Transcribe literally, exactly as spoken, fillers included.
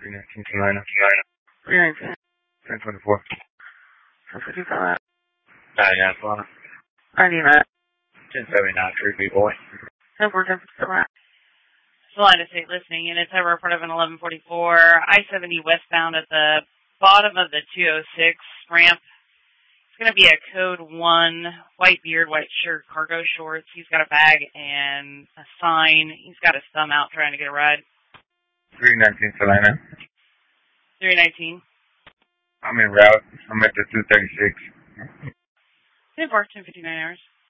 three nineteen Salina. three nineteen. ten twenty-four. ten fifty-five. ninety-nine Salina. ninety-nine. ten seventy-nine Tree B Boy. ten four, ten fifty-five. Salina State listening, and it's over report of an eleven forty-four. I seventy westbound at the bottom of the two oh six ramp. It's going to be a code one, white beard, white shirt, cargo shorts. He's got a bag and a sign. He's got his thumb out trying to get a ride. three nineteen Salina. three nineteen. I'm en route. I'm at the two thirty-six. ten four, ten fifty-nine hours.